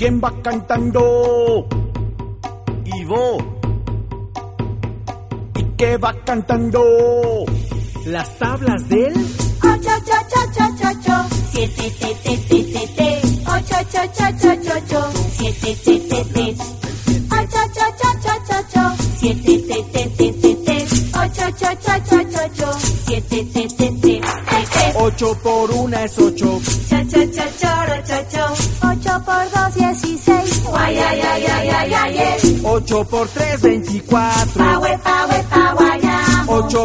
¿Quién va cantando? Ivo. ¿Y qué va cantando? Las tablas del 8, 7, 8, 7, 7, 8 por 1 es 8. 8 por 2, 16. 8 por 3, 24. 8